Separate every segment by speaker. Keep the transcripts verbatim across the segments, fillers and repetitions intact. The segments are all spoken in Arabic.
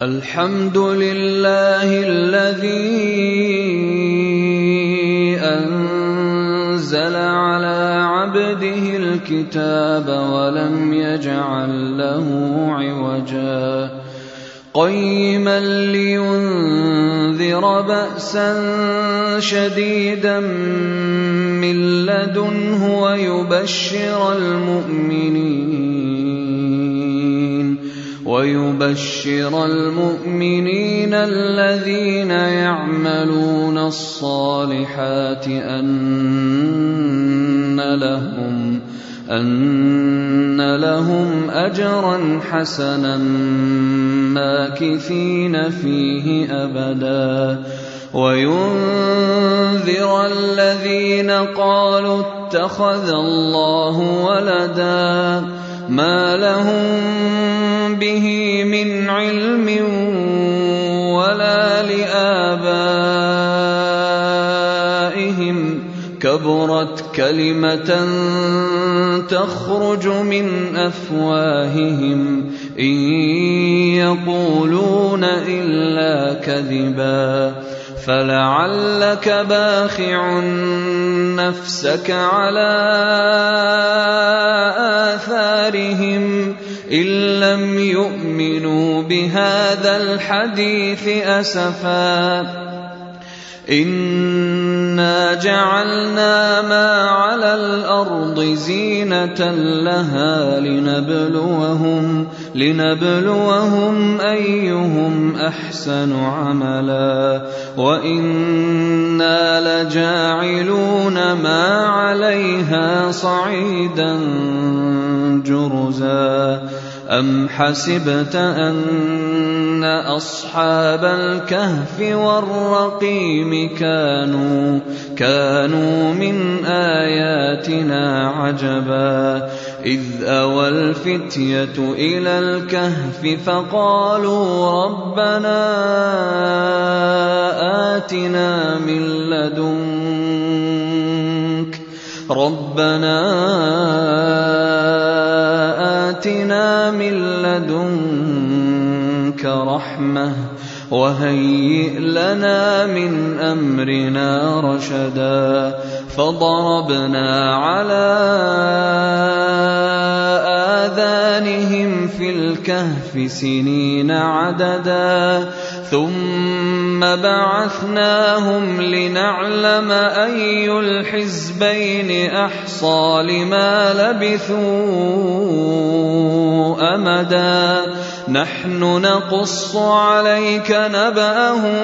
Speaker 1: الحمد لله الذي أنزل على عبده الكتاب ولم يجعل له عوجا قيما لينذر بأسا شديدا من لدنه ويبشر المؤمنين ويبشر المؤمنين الذين يعملون الصالحات أن لهم أن لهم أجرا حسنا ماكثين فيه أبدا وينذر الذين قالوا اتخذ الله ولدا ما لهم به من علم ولا لآبائهم كبرت كلمة تخرج من أفواههم إن يقولون إلا كذبا فلعلك باخع نفسك على آثارهم إن لم يؤمنوا بهذا الحديث أسفا إنا جعلنا ما على الأرض زينة لها لنبلوهم, لنبلوهم أيهم أحسن عملا وإنا لجاعلون ما عليها صعيدا جرزا أم حسبت أن أصحاب الكهف والرقيم كانوا, كانوا من آياتنا عجبا إذ أوى الفتية إلى الكهف فقالوا ربنا آتنا من لدنك ربنا آتنا من لدنك رحمة وهيئ لنا من أمرنا رشدا فضربنا على آذانهم في الكهف سنين عددا ثم بعثناهم لنعلم أي الحزبين أحصى لما لبثوا أمدا نحن نقص عليك نبأهم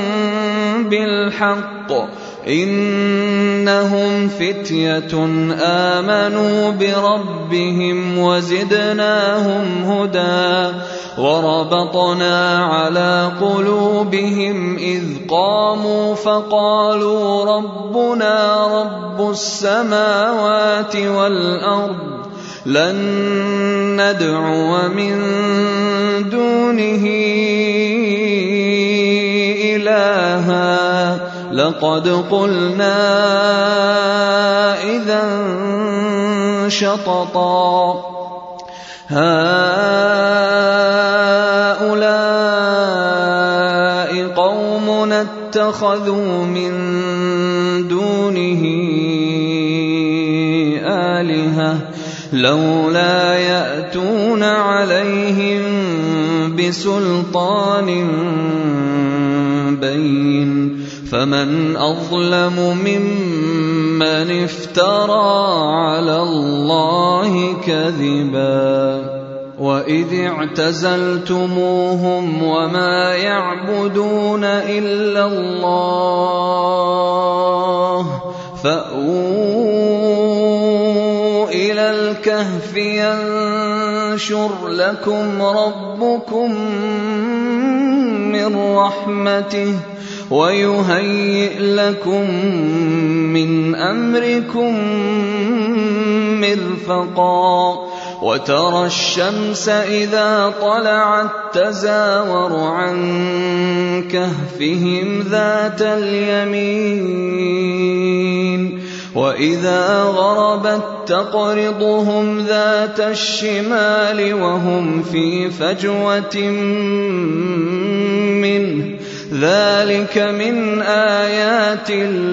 Speaker 1: بالحق إنهم فتية آمنوا بربهم وزدناهم هدى وربطنا على قلوبهم إذ قاموا فقالوا ربنا رب السماوات والأرض لن ندعو من دونه إلها لقد قلنا إذا شططا هؤلاء قومنا اتخذوا من دونه آلهة لولا يأتون عليهم بسلطان بين فمن أظلم ممن افترى على الله كذبا وإذ اعتزلتموهم وما يعبدون إلا الله فأووا إلى الكهف ينشر لكم ربكم من رحمته ويهيئ لكم من أمركم مرفقا وترى الشمس إذا طلعت تزاور عن كهفهم ذات اليمين وإذا غربت تقرضهم ذات الشمال وهم في فجوة منه ذلك من آيات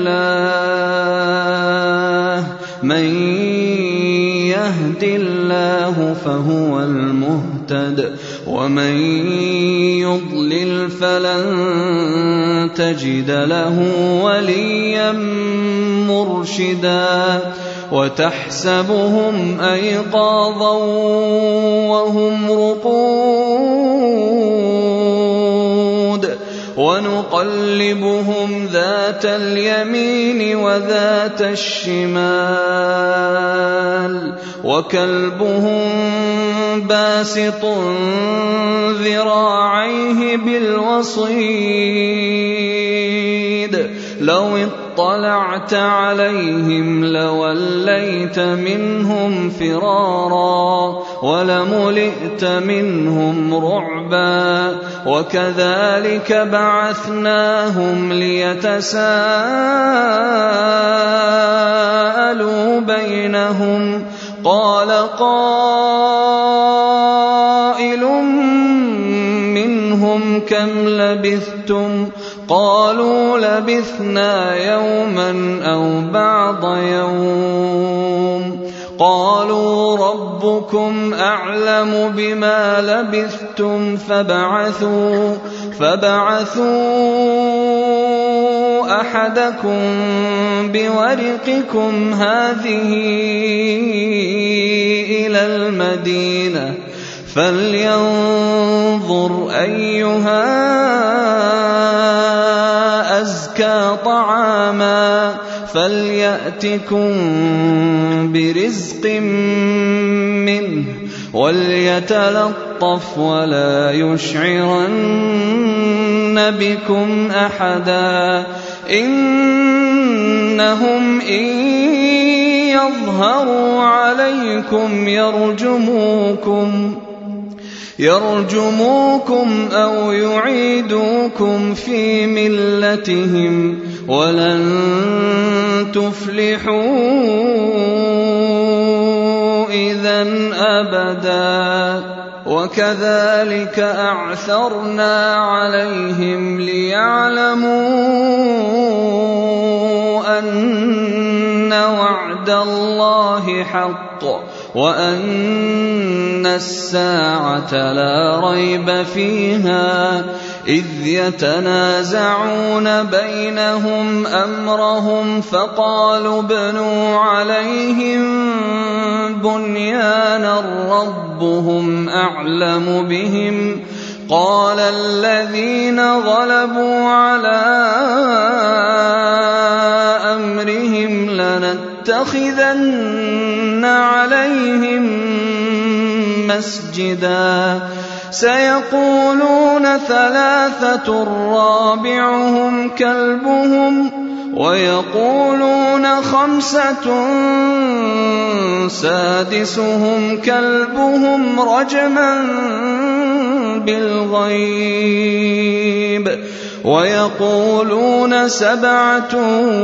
Speaker 1: الله من يهد الله فهو المهتد ومن يضلل فلن تجد له وليا مرشدا وتحسبهم أيقاظا وهم رقود ونقلبهم ذات اليمين وذات الشمال وكلبهم باسط ذراعيه بالوصيد لو اطلعت عليهم لوليت منهم فرارا ولملئت منهم رعبا وكذلك بعثناهم ليتساءلوا بينهم قال قائل منهم كم لبثتم قالوا لبثنا يوما أو بعض يوم قالوا ربكم أعلم بما لبثتم فابعثوا فابعثوا أحدكم بورقكم هذه إلى المدينة فلينظر أيها أزكى طعاما فليأتكم برزق منه وليتلطف ولا يشعرن بكم أحدا إنهم إن يظهروا عليكم يرجموكم يرجموكم أو يعيدوكم في ملتهم ولن تفلحوا إذن أبدا وكذلك أعثرنا عليهم ليعلموا أن وعد الله حق وأن الساعة لا ريب فيها إذ يتنازعون بينهم أمرهم فقالوا ابنوا عليهم بنيانا ربهم أعلم بهم قال الذين غلبوا على أمرهم لنتخذن عليهم مسجدا سيقولون ثلاثة رابعهم كلبهم ويقولون خمسة سادسهم كلبهم رجما بالغيب ويقولون سبعة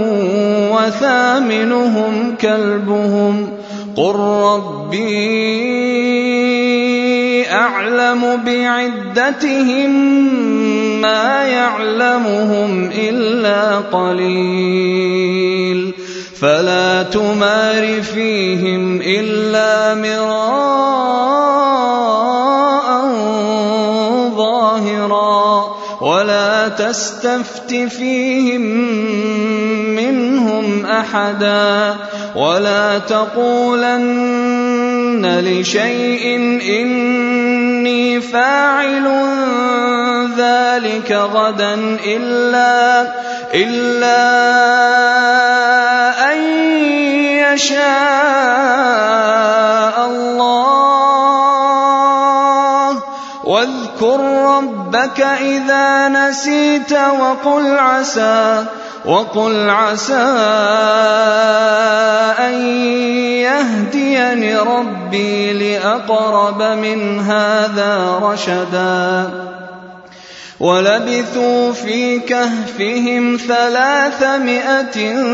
Speaker 1: وثامنهم كلبهم قل ربي أعلم بعدتهم ما يعلمهم إلا قليل فلا تمار فيهم إلا مراء ظاهرا ولا تستفت فيهم منهم أحدا ولا تقولن لشيء إني فاعل ذلك غدا إلا, إلا أن يشاء الله واذكر ربك إذا نسيت وقل عسى وقل عسى أن يهديني ربي لأقرب من هذا رشدا ولبثوا في كهفهم ثلاثمائة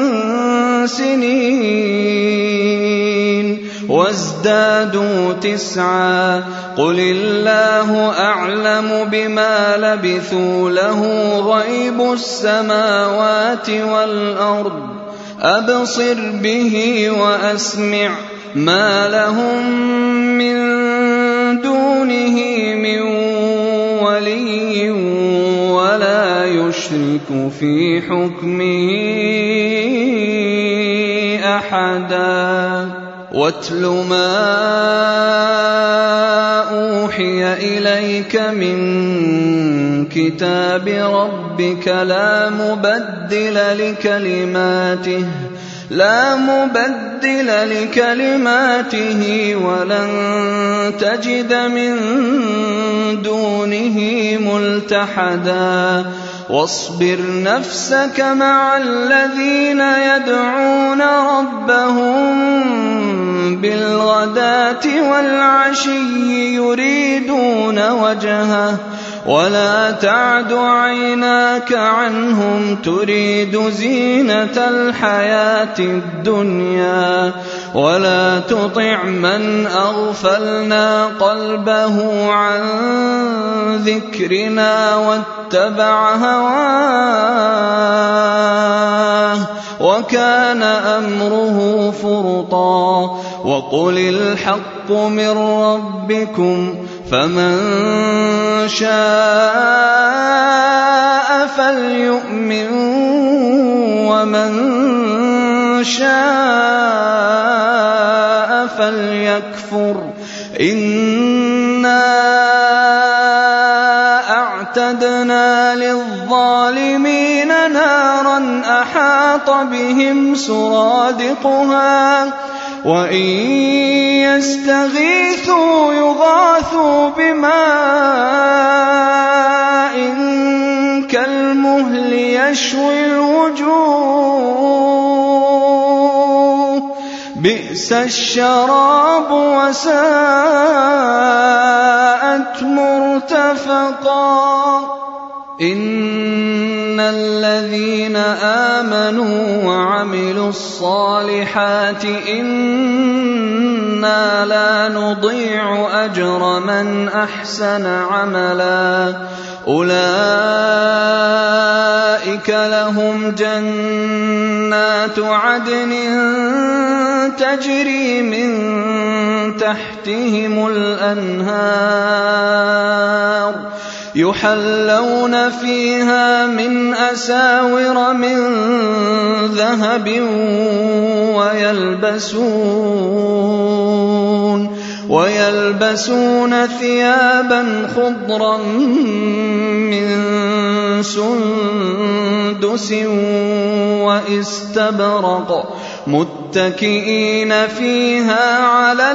Speaker 1: سنين وازدادوا تسعا قل الله أعلم بما لبثوا له غيب السماوات والأرض أبصر به وأسمع ما لهم من دونه من ولي ولا يشرك في حكمه أحدا واتل ما أوحي إليك من كتاب ربك لا مبدل لكلماته لا مبدل لكلماته ولن تجد من دونه ملتحدا واصبر نفسك مع الذين يدعون ربهم بالغداة والعشي يريدون وجهه ولا تعد عيناك عنهم تريد زينة الحياة الدنيا ولا تطع من أغفلنا قلبه عن ذكرنا واتبع هواه وكان أمره فرطا وقل الحق من ربكم فمن شاء فليؤمن ومن شاء فليكفر إنا أعتدنا للظالمين نارا أحاط بهم سرادقها وإن يستغيثوا يغاثوا بماء كالمهل يشوي الوجوه بئس الشراب وساءت مرتفقا إن الذين آمنوا وعملوا الصالحات إنا لا نضيع أجر من أحسن عملا أولئك لهم جنات عدن تجري من تحتهم الأنهار يحلون فيها من أساور من ذهب ويلبسون ويلبسون ثيابا خضرا من سندس واستبرق متكئين فيها على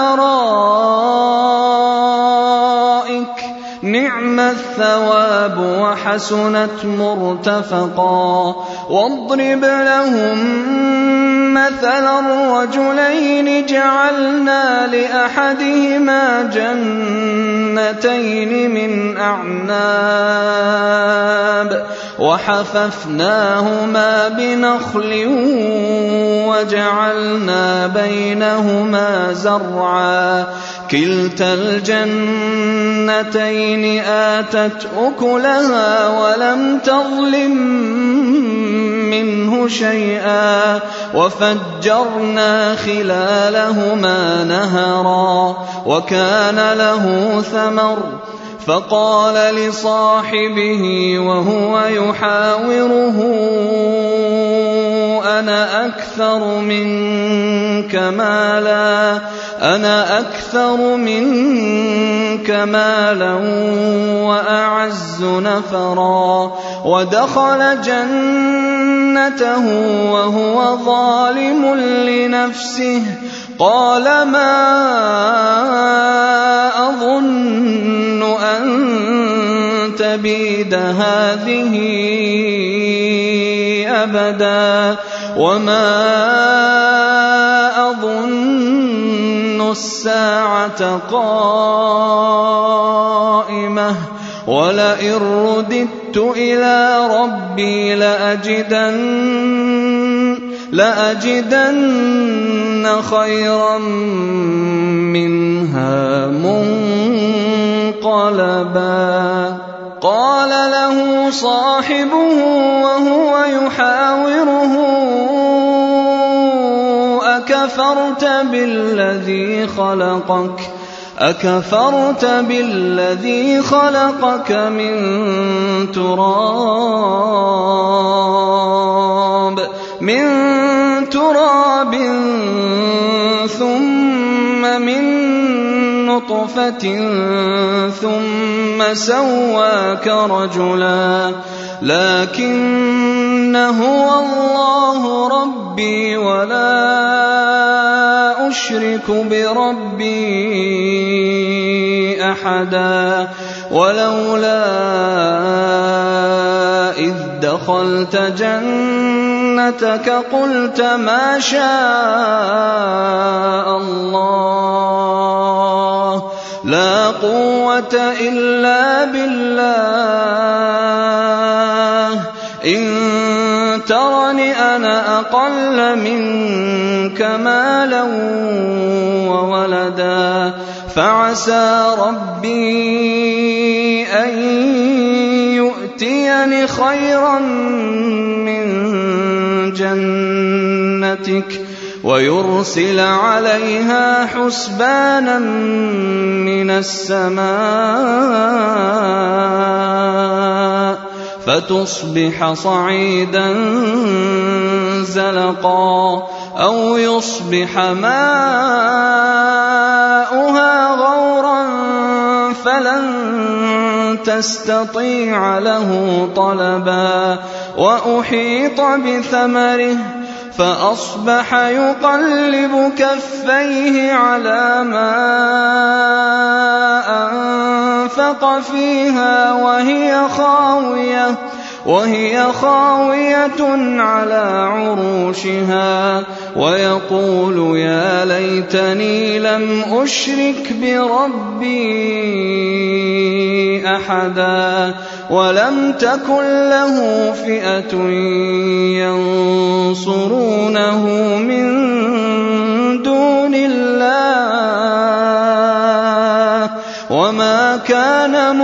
Speaker 1: الأرائك نعم الثواب وحسنت مرتفقا واضرب لهم مثلا الرجلين جعلنا لأحدهما جنتين من أعناب وحففناهما بنخل وجعلنا بينهما زرعا كلتا الجنتين آتت أكلها ولم تظلم منه شيئا وفجرنا خلالهما نهرا وكان له ثمر فقال لصاحبه وهو يحاوره أنا أكثر منك مالا أنا أكثر منك مالا وأعز نفرا ودخل جنته وهو ظالم لنفسه قال ما أظن أن تبيد هذه أبدا وما أظن الساعة قائمة ولئن رددت إلى ربي لأجدن, لأجدن خيرا منها منقلبا. قال له صاحبه وهو يحاوره أكفرت بالذي خلقك أكفرت بالذي خلقك من تراب من تراب ثم من نطفة ثم سواك رجلا لكن هو الله ربي ولا أشرك بربي أحدا. ولولا إذ دخلت جنتك قلت ما شاء الله لا قوة إلا بالله إن ترني أنا أقل منك مالا وولدا فعسى ربي أن يؤتيني خيرا من جنتك ويرسل عليها حسبانا من السماء فتصبح صعيدا زلقا أو يصبح ماؤها غورا فلن تستطيع له طلبا. وأحيط بثمره فأصبح يقلب كفيه على ما أنفق فيها وهي خاوية وهي خاوية على عروشها ويقول يا ليتني لم أشرك بربي أحدا ولم تكن له فئة ينصرونه من دون الله وما كان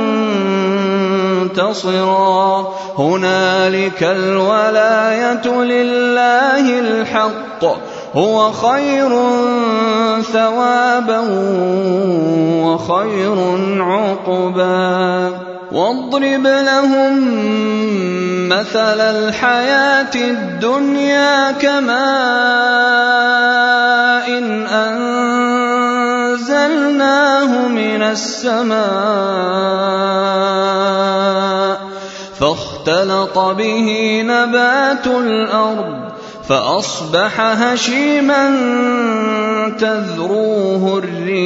Speaker 1: منتصرا. هنالك الولاية لله الحق هو خير ثوابا وخير عقبا. واضرب لهم مثل الحياة الدنيا كماء إن أنزلناه من السماء فاختلط به نبات الأرض فأصبح هشيما تذروه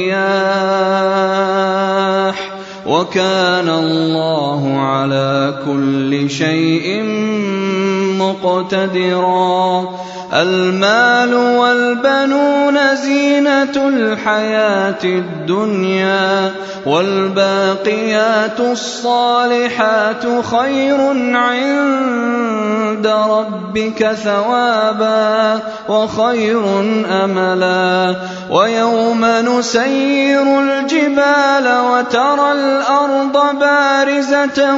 Speaker 1: الرياح وكان الله على كل شيء مقتدرا. المال والبنون زينة الحياة الدنيا والباقيات الصالحات خير عند ربك ثوابا وخير أملا. ويوم نسير الجبال وترى الأرض بارزة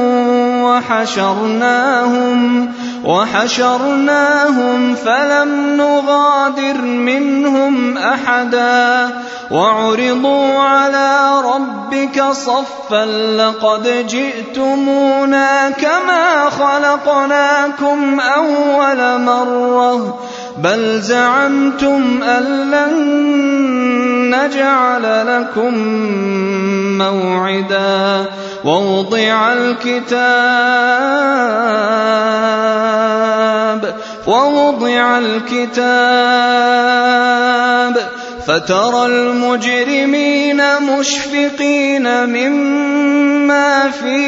Speaker 1: وحشرناهم وحشرناهم فلم نغادر منهم أحدا وعرضوا على ربك صفا لقد جئتمونا كما خلقناكم أول مرة بل زعمتم أن لن نجعل لكم موعدا. ووضع الكتاب ووضع الكتاب فترى المجرمين مشفقين مما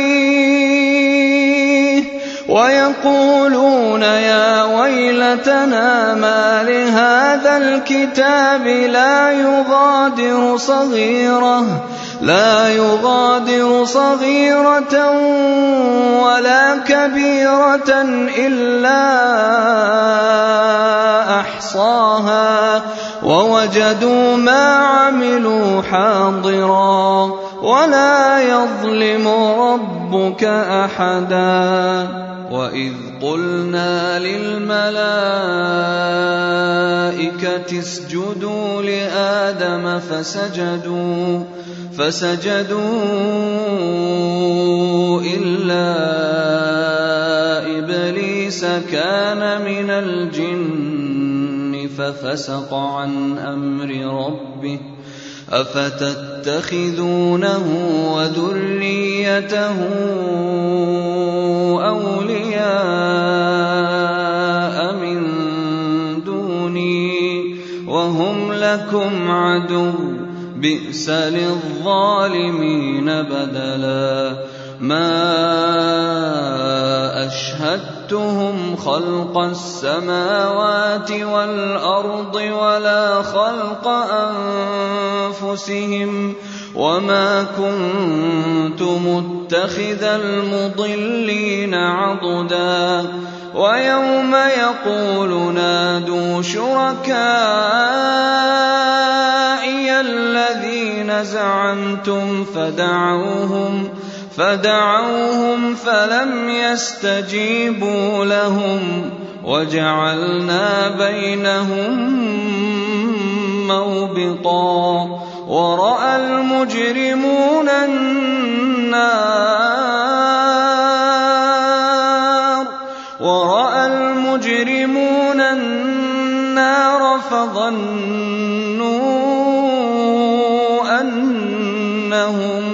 Speaker 1: فيه ويقولون يا ويلتنا ما لهذا الكتاب لا يغادر صغيرة لا يغادر صغيرة ولا كبيرة إلا أحصاها ووجدوا ما عملوا حاضرا ولا يظلم ربك أحدا. وإذ قلنا للملائكة اسجدوا لآدم فسجدوا فسجدوا إلا إبليس كان من الجن ففسق عن أمر ربه أفتتخذونه وذريته أولياء من دوني وهم لكم عدو بئس للظالمين بدلا. ما أشهدتهم خلق السماوات والأرض ولا خلق أنفسهم وما كنت متخذ المضلين عضدا. ويوم يقول نادوا شركائي الذين زعمتم فدعوهم فدعوهم فلم يستجيبوا لهم وجعلنا بينهم موبقا. ورأى المجرمون النار ورأى المجرمون النار فظنوا أنهم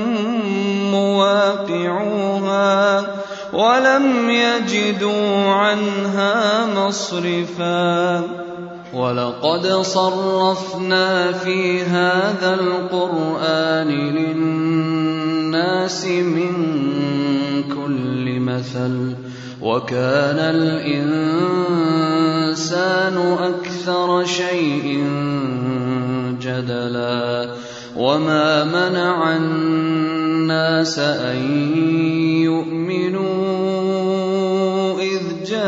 Speaker 1: مواقعوها ولم يجدوا عنها مصرفا. ولقد صرفنا في هذا القرآن للناس من كل مثل وكان الإنسان أكثر شيء جدلا. وما منع الناس أن يؤمنوا إذ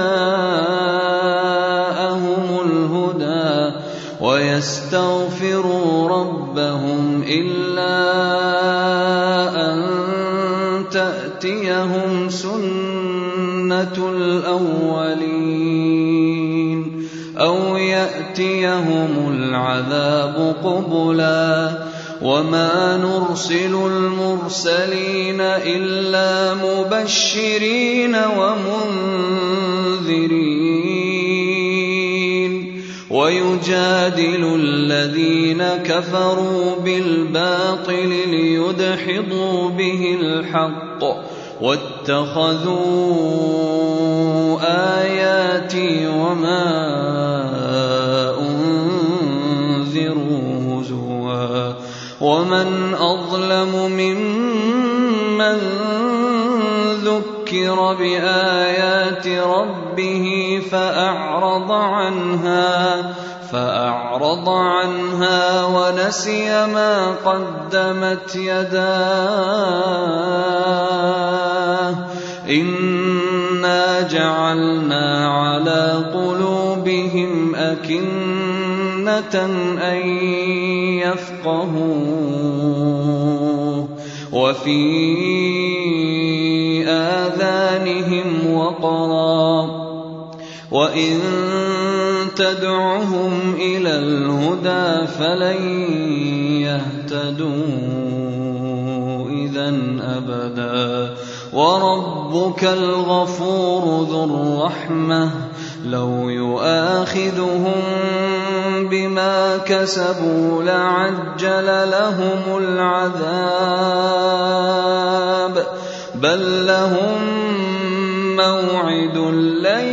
Speaker 1: جاءهم الهدى ويستغفروا ربهم إلا أن تأتيهم سنة الأولين أو يأتيهم العذاب قبلا. وما نرسل المرسلين إلا مبشرين ومنذرين ويجادل الذين كفروا بالباطل ليدحضوا به الحق واتخذوا آياتي وما أنذروا هزوا. ومن أظلم ممن ذكر بآيات ربه فأعرض عنها فأعرض عنها ونسي ما قدمت يداه إنا جعلنا على قلوبهم أكنة أن يفقهوه وفي آذانهم وقرا وإن تدعهم إلى الهدى فلن يهتدوا إذن أبدا. وربك الغفور ذو الرحمة لو يؤاخذهم بما كسبوا لعجل لهم العذاب بل لهم موعد لن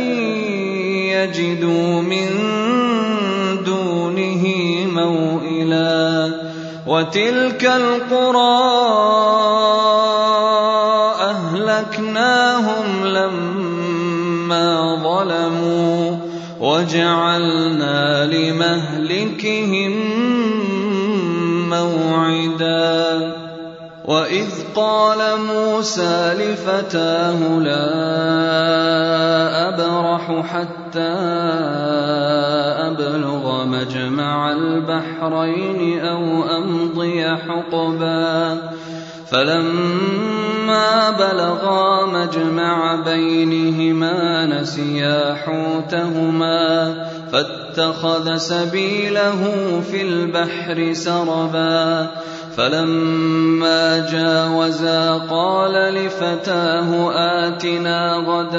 Speaker 1: يجدوا من دونه موئلا. وتلك القرى أهلكناهم لما ظلموا وجعلنا لمهلكهم موعدا. وإذ قال موسى لفتاه لا أبرح حتى أبلغ مجمع البحرين أو أمضي حقبا فلما بلغا مجمع بينهما نسيا حوتهما فاتخذ سبيله في البحر سربا فلما جاوزا قال لفتاه آتنا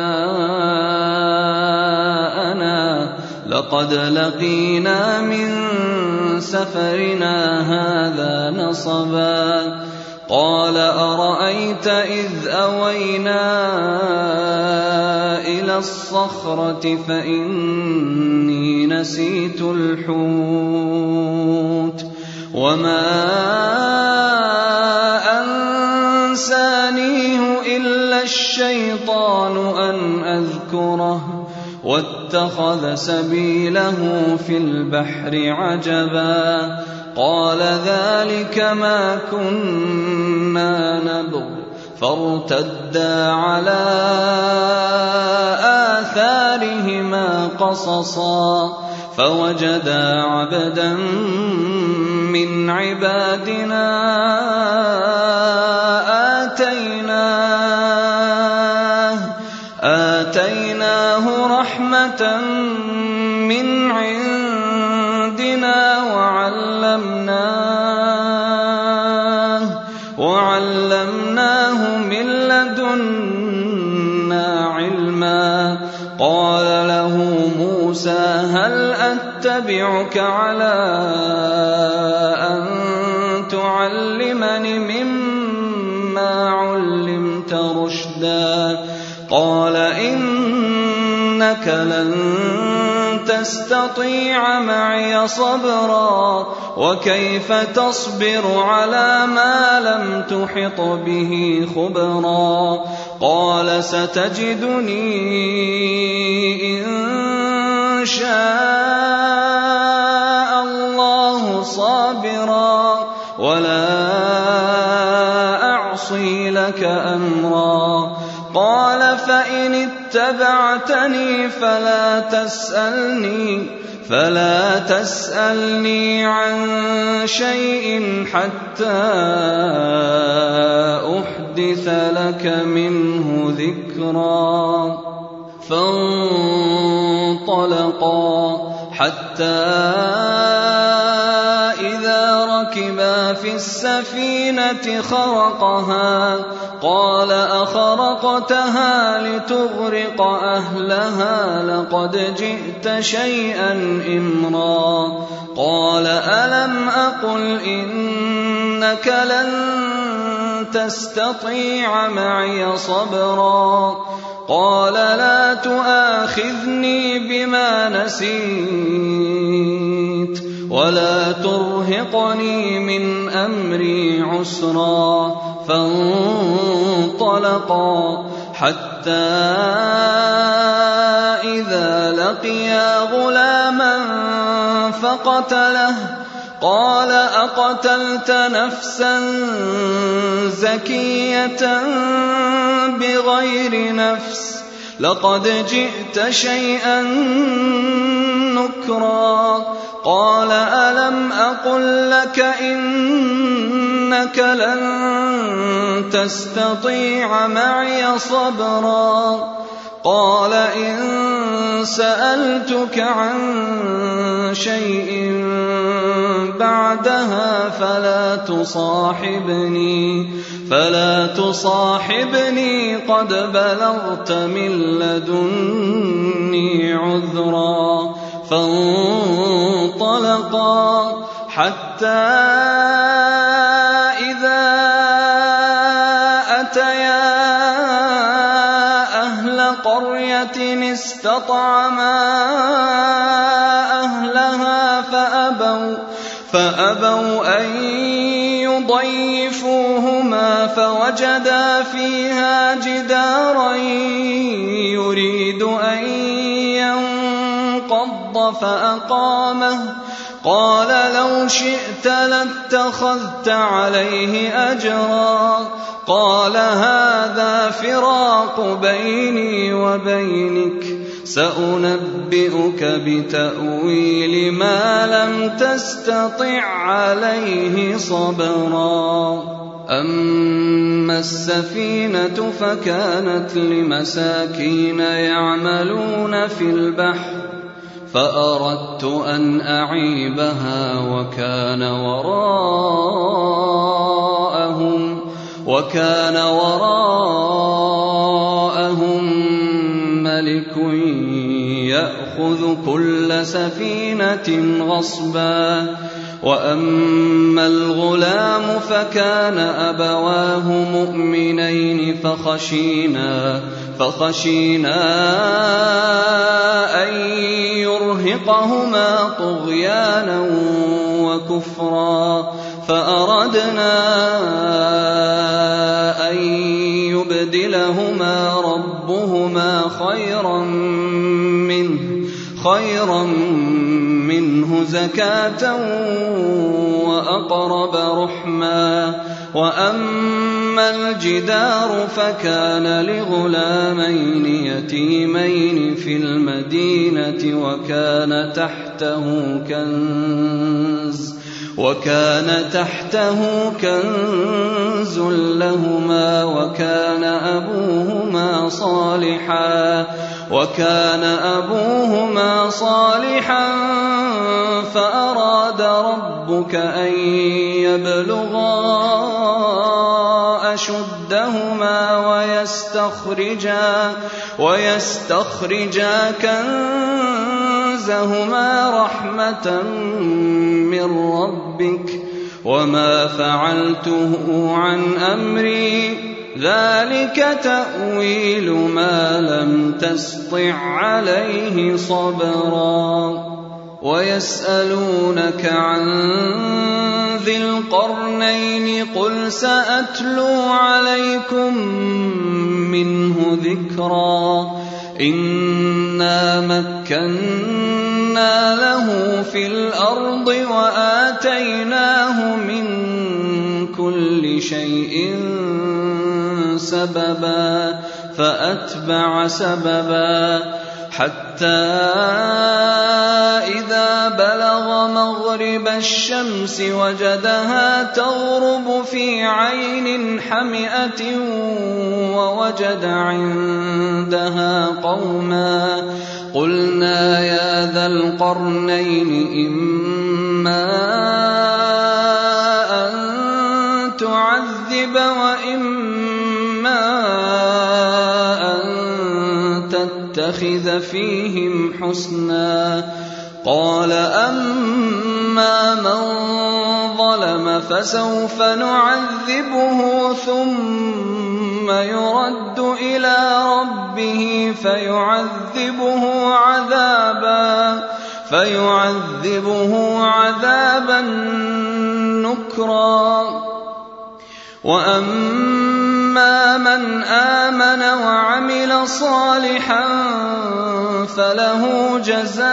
Speaker 1: غداءنا لقد لقينا من سفرنا هذا نصبا قال أرأيت إذ أوينا إلى الصخرة فإني نسيت الحوت وما أنسانيه إلا الشيطان أن أذكره واتخذ سبيله في البحر عجبا قال ذلك ما كنا نبغ فارتدا على آثارهما قصصا فوجدا عبدا من عبادنا آتيناه, آتيناه رحمة من عندنا وعلمناه, وعلمناه من لدنا علما قال له موسى هل أتبعك على أن تعلمني مما علمت رشدا قال إنك لن تستطيع معي صبرا وكيف تصبر على ما لم تحط به خبرا قال ستجدني إن شاء الله صابرا ولا أعصي لك أمرا قال فإن اتبعتني فلا تسألني فلا تسألني عن شيء حتى أحدث لك منه ذكرا فانطلقا حتى إذا ركبا في السفينة خرقها قال أخرقتها لتغرق أهلها لقد جئت شيئا إمرا قال ألم أقل إنك لن تستطيع معي صبرا قال لا تؤاخذني بما نسيت ولا ترهقني من أمري عسرا فانطلقا حتى إذا لقيا غلاما فقتله قال أقتلت نفسا زكية بغير نفس لقد جئت شيئا نكرا قال ألم أقل لك إنك لن تستطيع معي صبرا قال إن سألتك عن شيء بعدها فلا تصاحبني فلا تصاحبني قد بلغت من لدني عذرا فانطلقا حتى إذا أتيا أهل قرية استطعما أهلها فأبوا, فأبوا أن يضيفوهما فوجدا فيها جدارا يريد أن ينقض فأقامه قال لو شئت لاتخذت عليه أجرا قال هذا فراق بيني وبينك سأنبئك بتأويل ما لم تستطع عليه صبرا أما السفينة فكانت لمساكين يعملون في البحر فأردت أن أعيبها وكان وراءهم وكان وراءهم ملك يأخذ كل سفينة غصبا وأما الغلام فكان أبواه مؤمنين فخشينا فخشينا أن يرهقهما طغيانا وكفرا فأردنا أن يبدلهما ربهما خيرا منه خيرا منه زكاة وأقرب رحما وأما الجدار فكان لغلامين يتيمين في المدينة وكان تحته كنز وكان تحته كنز لهما وكان أبوهما صالحا وكان أبوهما صالحا فأراد ربك أن يبلغا أشدهما ويستخرجا ويستخرجا كنزهما رحمة من ربك وما فعلته عن أمري ذلك تأويل ما لم تسطع عليه صبرا ويسألونك عن ذي القرنين قل سأتلو عليكم منه ذكرا إنا مكنا له في الأرض وآتيناه من كل شيء سببا فأتبع سببا حتى إذا بلغ مغرب الشمس وجدها تغرب في عين حمئة ووجد عندها قوما قلنا يا ذا القرنين إما أن تعذب وإما أن تتخذ فيهم حسنا قال أما من ظلم فسوف نعذبه ثم يرد إلى ربه فيعذبه عذابا فيعذبه عذابا نكرا وأما من آمن وعمل صالحا فله جزاء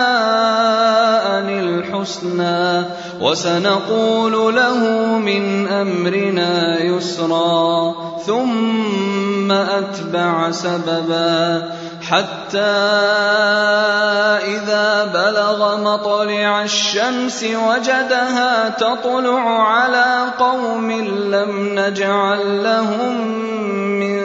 Speaker 1: الحسنى وسنقول له من أمرنا يسرا ثم أتبع سببا حتى إذا بلغ مطلع الشمس وجدها تطلع على قوم لم نجعل لهم من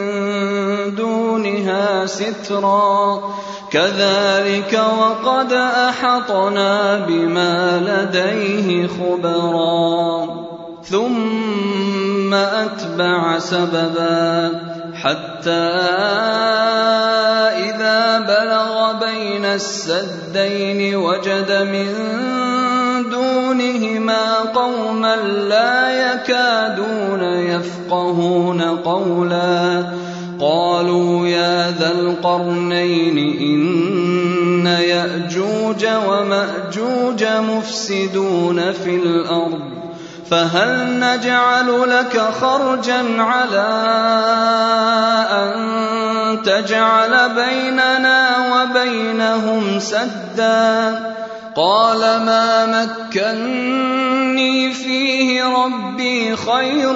Speaker 1: دونها سترا كذلك وقد أحطنا بما لديه خبرا ثم أتبع سببا حتى إذا بلغ بين السدين وجد من دونهما قوما لا يكادون يفقهون قولا قالوا يا ذا القرنين إن يأجوج ومأجوج مفسدون في الأرض فهل نجعل لك خرجا على أن تجعل بيننا وبينهم سدا قال ما مكني فيه ربي خير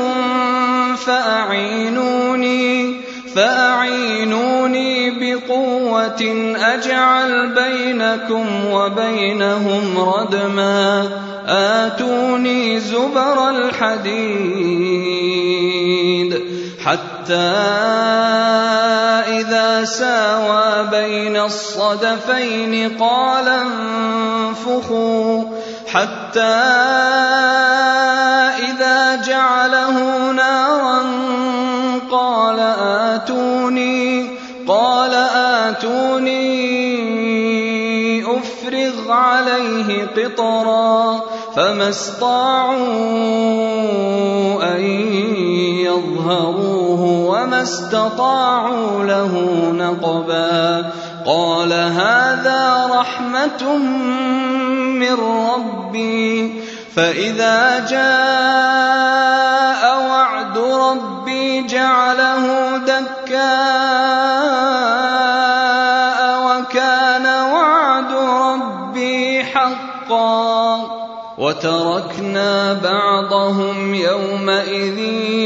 Speaker 1: فأعينوني, فأعينوني بقوة أجعل بينكم وبينهم ردما آتوني زبر الحديد حتى إذا ساوى بين الصدفين قال انفخوا حتى إذا جعله نارا قال آتوني قال آتوني أفرغ عليه قطرا فما استطاعوا أن يظهروه وما استطاعوا له نقبا قال هذا رحمة من ربي فإذا جاء وعد ربي جعله دكاء وكان وعد ربي حقا وتركنا بعضهم يومئذ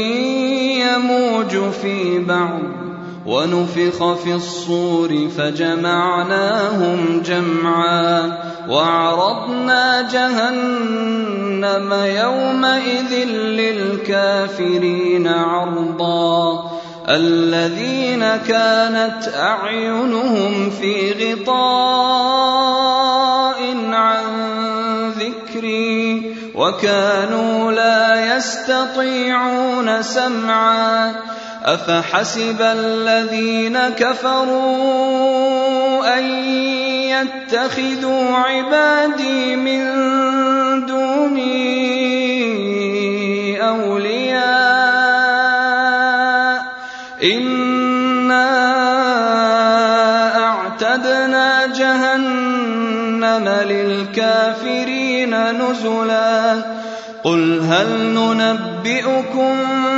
Speaker 1: يموج في بعض ونفخ في الصور فجمعناهم جمعا وعرضنا جهنم يومئذ للكافرين عرضا الذين كانت أعينهم في غطاء عن ذكري وكانوا لا يستطيعون سمعا أفحسب الذين كفروا أن يتخذوا عبادي من دوني أولياء إنا أعتدنا جهنم للكافرين نزلا قل هل ننبئكم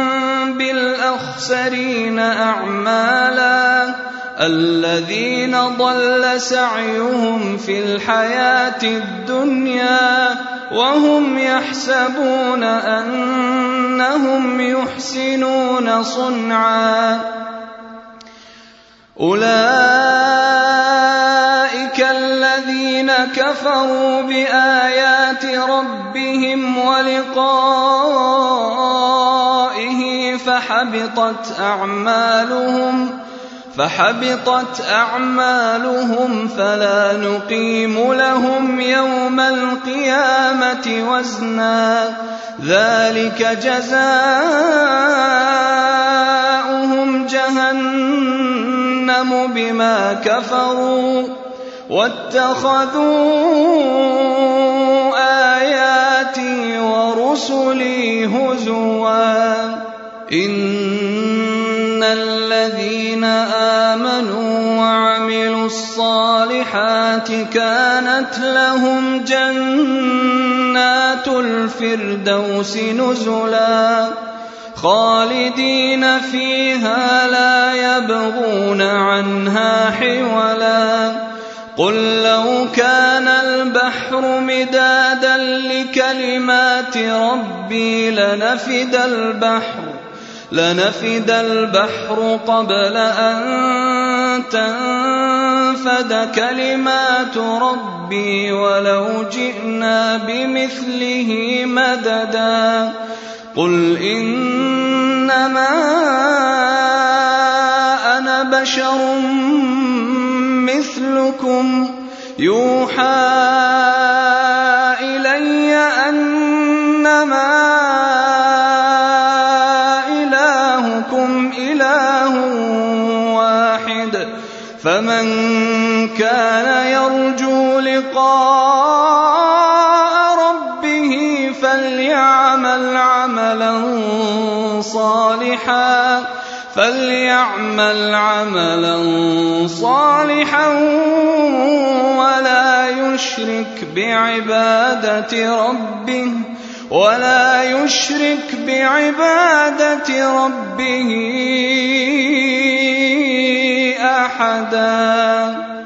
Speaker 1: بالأخسرين أعمالا الذين ضل سعيهم في الحياة الدنيا وهم يحسبون أنهم يحسنون صنعا أولئك الذين كفروا بآيات ربهم ولقائه فحبطت أعمالهم فحبطت أعمالهم فلا نقيم لهم يوم القيامة وزنا ذلك جزاؤهم جهنم بما كفروا واتخذوا آياتي ورسلي هزوا إن الذين آمنوا وعملوا الصالحات كانت لهم جنات الفردوس نزلا خالدين فيها لا يبغون عنها حولا قل لو كان البحر مدادا لكلمات ربي لنفد البحر لنفد البحر قبل أن تنفد كلمات ربي ولو جئنا بمثله مددا قل إنما أنا بشر مثلكم يوحى إلي أنما إله واحد فمن كان يرجو لقاء ربه فليعمل عملا صالحا فليعمل عملا صالحا ولا يشرك بعبادة ربه ولا يشرك بعبادة ربه أحدا.